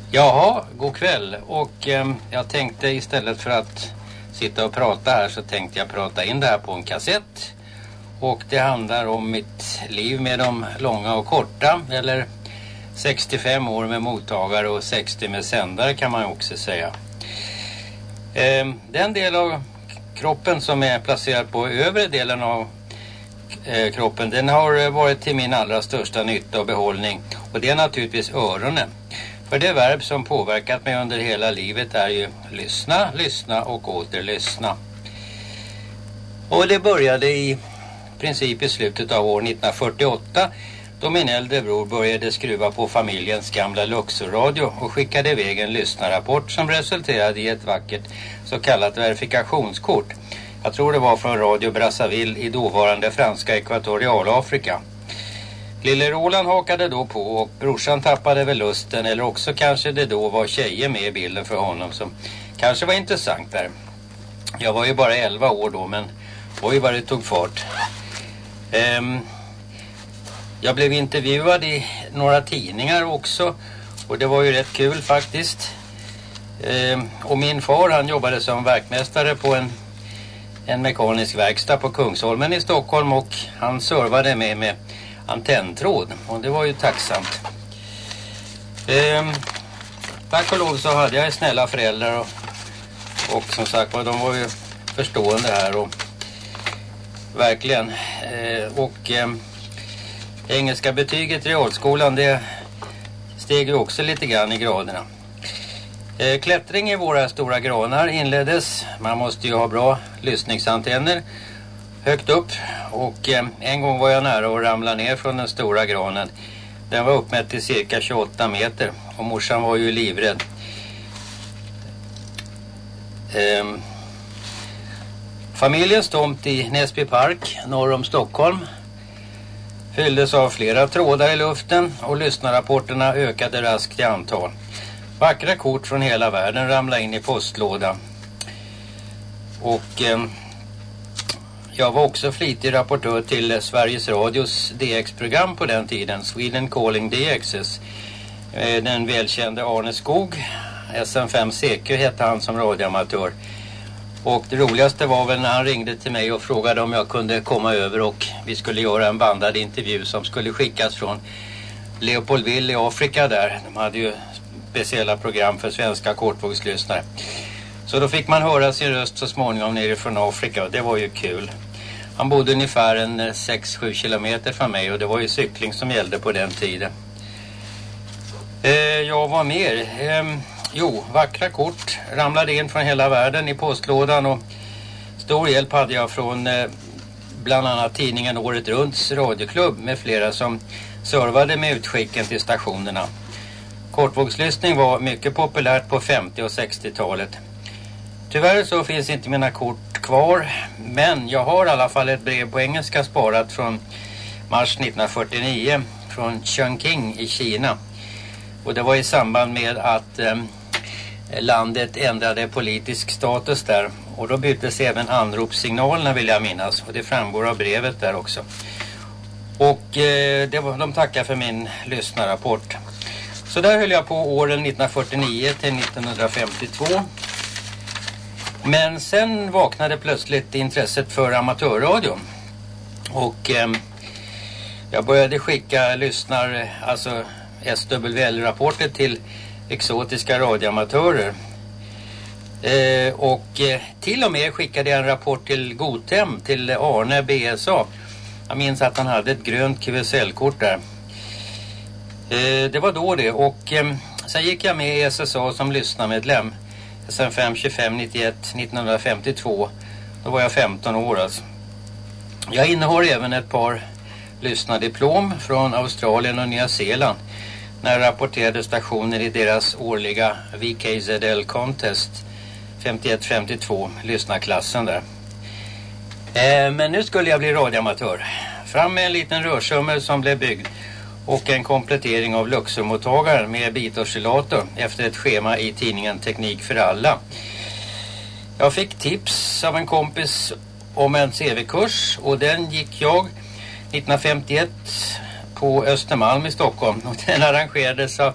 Jaha, god kväll. Och jag tänkte istället för att sitta och prata här så tänkte jag prata in det här på en kassett. Och det handlar om mitt liv med de långa och korta, eller 65 år med mottagare och 60 med sändare kan man också säga. Den del av kroppen som är placerad på övre delen av kroppen, den har varit till min allra största nytta och behållning. Och det är naturligtvis öronen. För det verb som påverkat mig under hela livet är ju lyssna, lyssna och åter lyssna. Och det började i princip i slutet av år 1948 då min äldre bror började skruva på familjens gamla Luxor-radio och skickade iväg en lyssnarrapport som resulterade i ett vackert så kallat verifikationskort. Jag tror det var från Radio Brazzaville i dåvarande franska Ekvatorialafrika. Lille Roland hakade då på och brorsan tappade väl lusten, eller också kanske det då var tjejer med i bilden för honom som kanske var intressant där. Jag var ju bara 11 år då, men oj vad det tog fart. Jag blev intervjuad i några tidningar också och det var ju rätt kul faktiskt. Och min far han jobbade som verkmästare på en mekanisk verkstad på Kungsholmen i Stockholm och han servade mig med antenntråd och det var ju tacksamt. Tack och lov så hade jag snälla föräldrar och som sagt de var ju förstående här och verkligen engelska betyget i realskolan det steg ju också lite grann i graderna. Klättring i våra stora granar inleddes. Man måste ju ha bra lyssningsantenner högt upp och en gång var jag nära att ramla ner från den stora granen. Den var uppmätt till cirka 28 meter och morsan var ju livrädd. Familjens tomt i Näsby Park norr om Stockholm fylldes av flera trådar i luften och lyssnarrapporterna ökade raskt i antal. Vackra kort från hela världen ramlade in i postlådan. Och jag var också flitig rapportör till Sveriges Radios DX-program på den tiden, Sweden Calling DXs. Den välkände Arne Skog, SM5 CQ hette han som radioamatör. Och det roligaste var väl när han ringde till mig och frågade om jag kunde komma över och vi skulle göra en bandad intervju som skulle skickas från Leopoldville i Afrika där. De hade ju speciella program för svenska kortvågslyssnare. Så då fick man höra sin röst så småningom nere från Afrika och det var ju kul. Han bodde ungefär 6-7 kilometer från mig och det var ju cykling som gällde på den tiden. Jag var mer. Vackra kort ramlade in från hela världen i postlådan och stor hjälp hade jag från bland annat tidningen Året Runts radioklubb med flera som servade med utskicken till stationerna. Kortvågslyssning var mycket populärt på 50- och 60-talet. Tyvärr så finns inte mina kort kvar, men jag har i alla fall ett brev på engelska sparat från mars 1949 från Chongqing i Kina. Och det var i samband med att landet ändrade politisk status där. Och då byttes även anropssignalerna vill jag minnas. Och det framgår av brevet där också. Och de tackar för min lyssnarrapport. Så där höll jag på åren 1949 till 1952. Men sen vaknade plötsligt intresset för amatörradion. Och jag började skicka alltså SWL-rapporter till exotiska radioamatörer. Och till och med skickade jag en rapport till Gotem, till Arne BSA. Jag minns att han hade ett grönt QSL-kort där. Det var då det. Och sen gick jag med i SSA som lyssnarmedlem. Sen 5-25-91 1952. Då var jag 15 år alltså. Jag innehar även ett par lyssnardiplom från Australien och Nya Zeeland. När jag rapporterade stationer i deras årliga VKZL Contest 51-52, lyssnarklassen där. Men nu skulle jag bli radioamatör. Fram med en liten rörsummer som blev byggd och en komplettering av Luxor-mottagaren med bitoscillator efter ett schema i tidningen Teknik för alla. Jag fick tips av en kompis om en CV-kurs och den gick jag 1951 på Östermalm i Stockholm och den arrangerades av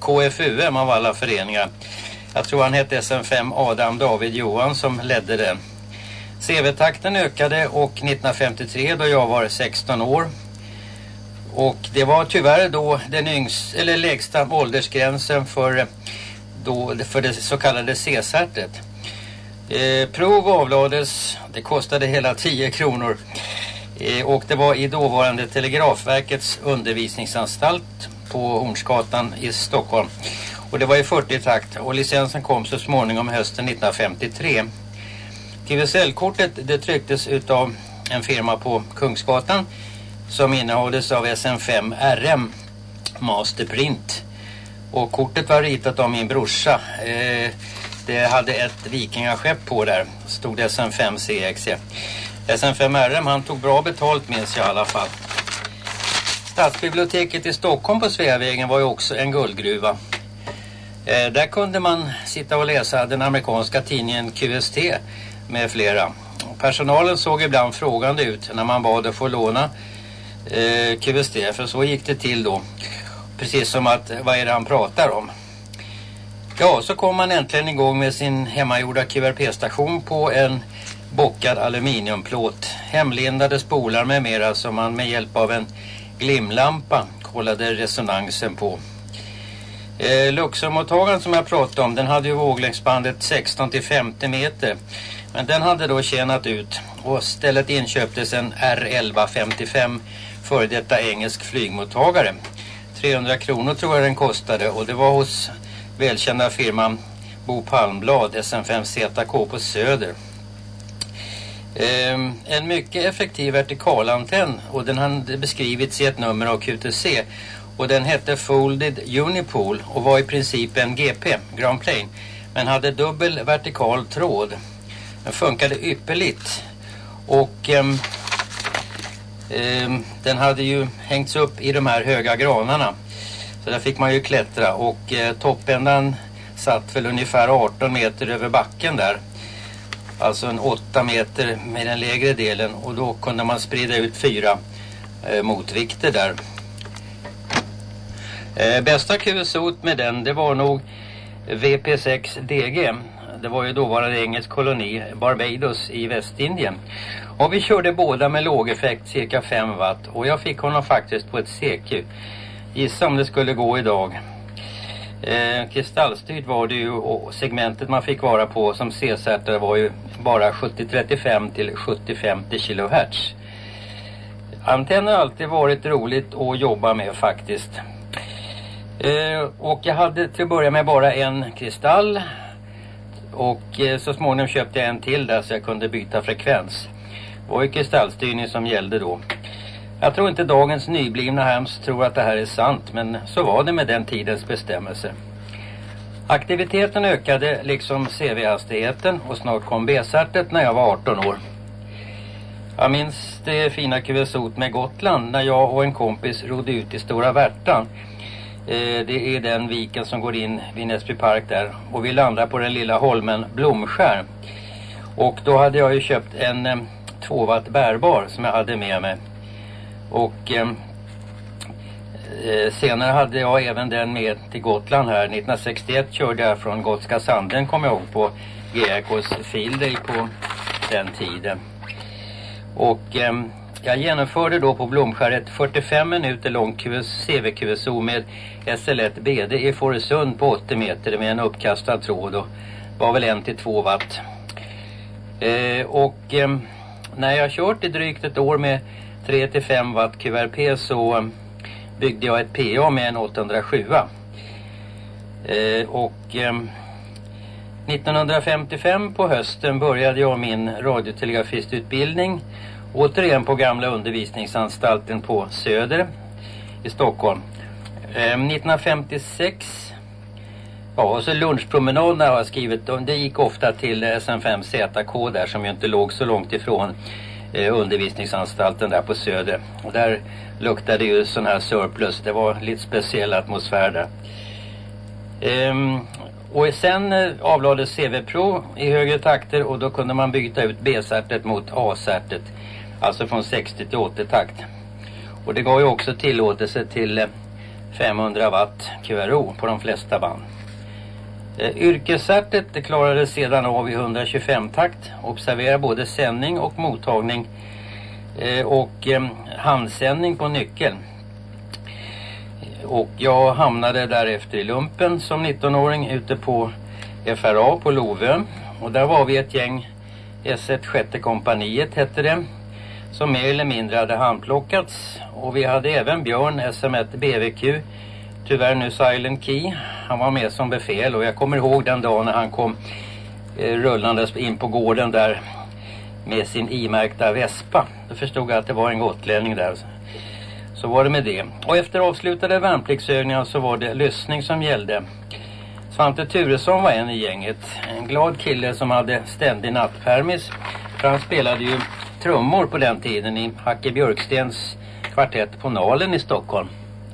KFUM av alla föreningar. Jag tror han hette SM5 Adam David Johan som ledde den. CV-takten ökade och 1953 då jag var 16 år. Och det var tyvärr då den lägsta åldersgränsen för det så kallade C-certet. Prov avlades, det kostade hela 10 kronor. Och det var i dåvarande Telegrafverkets undervisningsanstalt på Hornsgatan i Stockholm. Och det var i 40-takt och licensen kom så småningom hösten 1953. TVSL-kortet det trycktes utav en firma på Kungsgatan som innehålls av SM5 RM Masterprint. Och kortet var ritat av min brorsa. Det hade ett vikingaskepp på där. Stod det SM5 CXE. SM5 RM han tog bra betalt minns jag i alla fall. Stadsbiblioteket i Stockholm på Sveavägen var ju också en guldgruva. Där kunde man sitta och läsa den amerikanska tidningen QST med flera. Personalen såg ibland frågande ut när man bad att få låna QST, för så gick det till då. Precis som att, vad är det han pratar om? Ja, så kom man äntligen igång med sin hemmagjorda QRP-station på en bockad aluminiumplåt. Hemlindade spolar med mera som man med hjälp av en glimlampa kollade resonansen på. Luxormottagaren som jag pratade om, den hade ju våglängdsbandet 16-50 meter. Men den hade då tjänat ut och istället inköptes en R1155 före detta engelsk flygmottagare. 300 kronor tror jag den kostade och det var hos välkända firman Bo Palmblad SM5 ZK på Söder. En mycket effektiv vertikalantenn och den hade beskrivits i ett nummer av QTC och den hette Folded Unipol och var i princip en GP, Grand Plane, men hade dubbel vertikal tråd. Den funkade ypperligt och den hade ju hängts upp i de här höga granarna så där fick man ju klättra och toppändan satt väl ungefär 18 meter över backen där. Alltså en 8 meter med den lägre delen och då kunde man sprida ut 4 motvikter där. Bästa QSOt med den det var nog VP6 DG. Det var ju dåvarande engelsk koloni Barbados i Västindien. Och vi körde båda med låg effekt cirka 5 watt och jag fick honom faktiskt på ett CQ. Gissa om det skulle gå idag. Kristallstyrt var det ju och segmentet man fick vara på som C-sättare var ju bara 70-35 till 70-50 kHz. Antenner har alltid varit roligt att jobba med faktiskt. Och jag hade till att börja med bara en kristall och så småningom köpte jag en till där så jag kunde byta frekvens. Det var ju kristallstyrning som gällde då. Jag tror inte dagens nyblivna hams tror att det här är sant, men så var det med den tidens bestämmelse. Aktiviteten ökade liksom CV-hastigheten och snart kom B-certet när jag var 18 år. Jag minns det fina QSOt med Gotland när jag och en kompis rodde ut i Stora Värtan. Det är den viken som går in vid Näsby Park där och vi landar på den lilla holmen Blomskär. Och då hade jag ju köpt en 2 watt bärbar som jag hade med mig. Och senare hade jag även den med till Gotland här. 1961 körde jag från Gotska Sanden, kommer jag ihåg, på GRKs Field på den tiden. Och jag genomförde då på Blomskär ett 45 minuter långt CV-QSO med SL1 BD i Fårösund på 80 meter med en uppkastad tråd och var väl 1-2 watt. När jag kört i drygt ett år med 3-5 watt QRP så byggde jag ett PA med en 807. 1955 på hösten började jag min radiotelegrafistutbildning återigen på gamla undervisningsanstalten på Söder i Stockholm. 1956 och så lunchpromenaderna har jag skrivit om. Det gick ofta till SM5 ZK där som ju inte låg så långt ifrån undervisningsanstalten där på Söder. Och där luktade ju sån här surplus. Det var lite speciell atmosfär där. Och sen avlades CV-prov i högre takter och då kunde man byta ut B-certet mot A-certet. Alltså från 60 till 80 takt. Och det gav ju också tillåtelse till 500 watt QRO på de flesta band. Yrkescertet klarade sedan av i 125 takt. Observera både sändning och mottagning och handsändning på nyckeln. Och jag hamnade därefter i lumpen som 19-åring ute på FRA på Lovön. Och där var vi ett gäng, S1 sjätte kompaniet hette det, som mer eller mindre hade handplockats. Och vi hade även Björn, SM1 BVQ, tyvärr nu Silent Key. Han var med som befäl och jag kommer ihåg den dagen när han kom rullandes in på gården där med sin imärkta Vespa. Då förstod jag att det var en gotlänning där. Så var det med det. Och efter avslutade värnpliktsövningar så var det lyssning som gällde. Svante Turesson var en i gänget. En glad kille som hade ständig nattpermis. För han spelade ju trummor på den tiden i Hacke Björkstens kvartett på Nalen i Stockholm.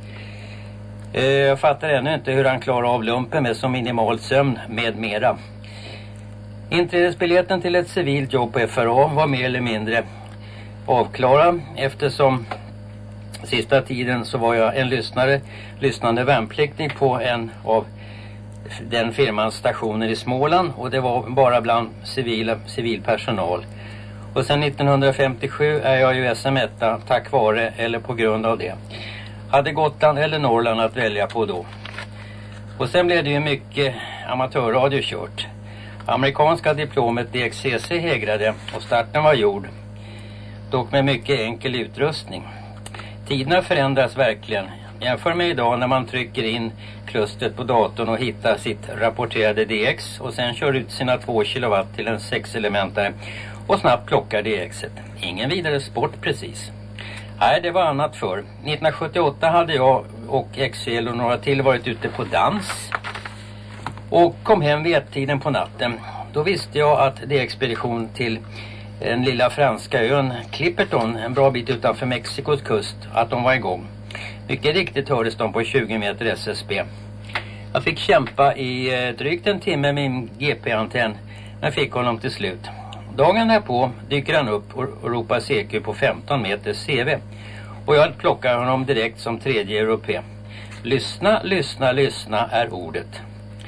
Jag fattar ännu inte hur han klarar av lumpen med så minimal sömn med mera. Inträdesbiljetten till ett civilt jobb på FRA var mer eller mindre avklarad eftersom sista tiden så var jag en lyssnande värnpliktig på en av den firmans stationer i Småland och det var bara bland civil personal. Och sen 1957 är jag ju SM1 tack vare eller på grund av det. Hade Gotland eller Norrland att välja på då. Och sen blev det ju mycket amatörradio kört. Amerikanska diplomet DXCC hägrade och starten var gjord. Dock med mycket enkel utrustning. Tiderna förändras verkligen. Jämför med idag när man trycker in klustret på datorn och hittar sitt rapporterade DX och sen kör ut sina 2 kW till en 6-elementare och snabbt plockar DXet. Ingen vidare sport precis. Nej, det var annat för. 1978 hade jag och XL och några till varit ute på dans och kom hem vid 1-tiden på natten. Då visste jag att det är expedition till den lilla franska ön Clipperton, en bra bit utanför Mexikos kust, att de var igång. Mycket riktigt hördes de på 20 meter SSB. Jag fick kämpa i drygt en timme med min GP-antenn, men fick honom till slut. Dagen därpå dyker han upp och ropar CQ på 15 meter CV. Och jag plockar honom direkt som tredje europé. Lyssna, lyssna, lyssna är ordet.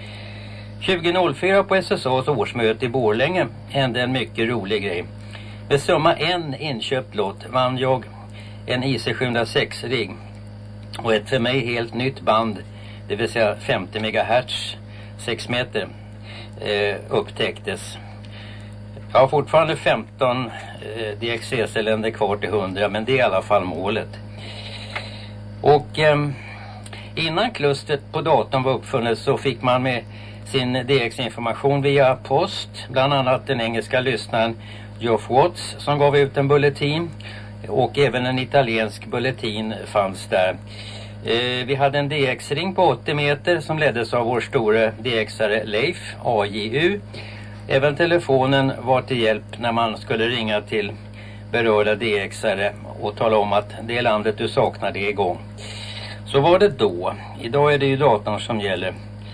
2004 på SSAs årsmöte i Borlänge hände en mycket rolig grej. Med summa en inköpt lott vann jag en IC706-rigg och ett för mig helt nytt band, det vill säga 50 MHz, 6 meter, upptäcktes. Jag har fortfarande 15 DXC-länder kvar till 100, men det är i alla fall målet. Och innan klustret på datorn var uppfunnet så fick man med sin DX-information via post, bland annat den engelska lyssnaren Geoff Watts som gav ut en bulletin och även en italiensk bulletin fanns där. Vi hade en DX-ring på 80 meter som leddes av vår store DX-are Leif, AJU. Även telefonen var till hjälp när man skulle ringa till berörda DX-are och tala om att det landet du saknade är igång. Så var det då. Idag är det ju datorn som gäller.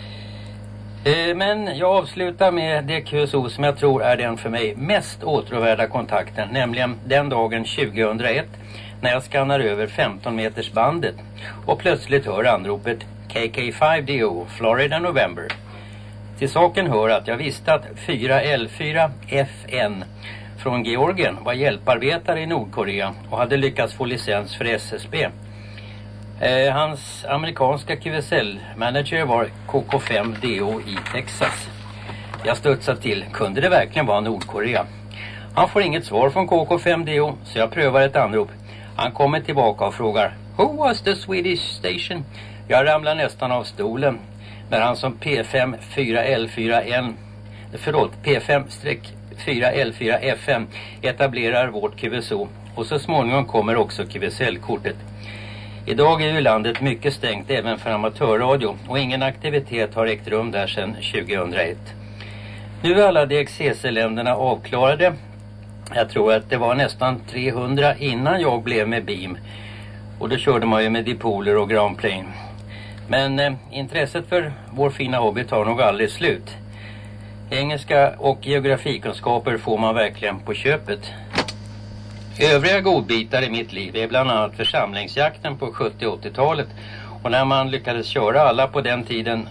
Men jag avslutar med det QSO som jag tror är den för mig mest åtråvärda kontakten, nämligen den dagen 2001 när jag skannar över 15 meters bandet och plötsligt hör anropet KK5DO, Florida November. Till saken hör att jag visste att 4L4FN från Georgien var hjälparbetare i Nordkorea och hade lyckats få licens för SSB. Hans amerikanska QSL-manager var KK5DO i Texas. Jag studsade till, kunde det verkligen vara Nordkorea? Han får inget svar från KK5DO så jag prövar ett anrop. Han kommer tillbaka och frågar, who was the Swedish station? Jag ramlar nästan av stolen när han som P5-4L4FN etablerar vårt QSO och så småningom kommer också QSL-kortet. Idag är ju landet mycket stängt även för amatörradio och ingen aktivitet har ägt rum där sedan 2001. Nu är alla DXCC-länderna avklarade. Jag tror att det var nästan 300 innan jag blev med Beam. Och då körde man ju med dipoler och Grand Plane. Men intresset för vår fina hobby tar nog aldrig slut. Engelska och geografikunskaper får man verkligen på köpet. Övriga godbitar i mitt liv är bland annat församlingsjakten på 70-80-talet Och när man lyckades köra alla på den tiden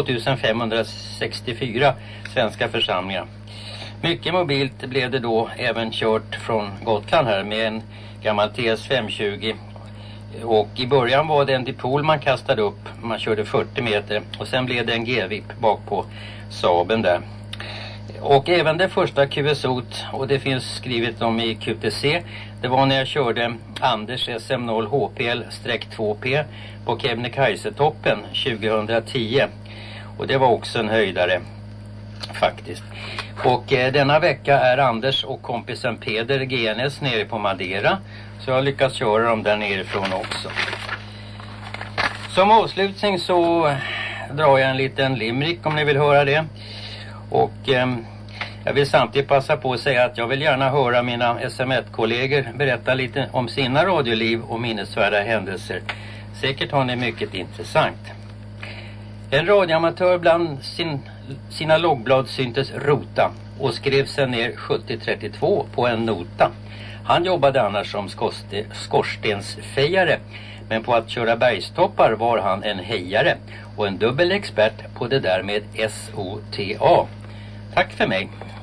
2564 svenska församlingar. Mycket mobilt blev det då även kört från Gotland här med en gammal TS 520. Och i början var det en dipol man kastade upp. Man körde 40 meter och sen blev det en G-vip bak på Saaben där. Och även det första QSOT, och det finns skrivet om i QTC, det var när jag körde Anders SM0 HPL-2P på Kebnekaise-toppen 2010. Och det var också en höjdare faktiskt. Och denna vecka är Anders och kompisen Peder GNS nere på Madeira. Så jag har lyckats köra dem där nerifrån också. Som avslutning så drar jag en liten limerick om ni vill höra det. Och jag vill samtidigt passa på att säga att jag vill gärna höra mina SM1-kollegor berätta lite om sina radioliv och minnesvärda händelser. Säkert har ni mycket intressant. En radioamatör bland sina loggblad syntes rota och skrev sig ner 7032 på en nota. Han jobbade annars som skorstensfejare, men på att köra bergstoppar var han en hejare och en dubbel expert på det där med SOTA. Tack för mig.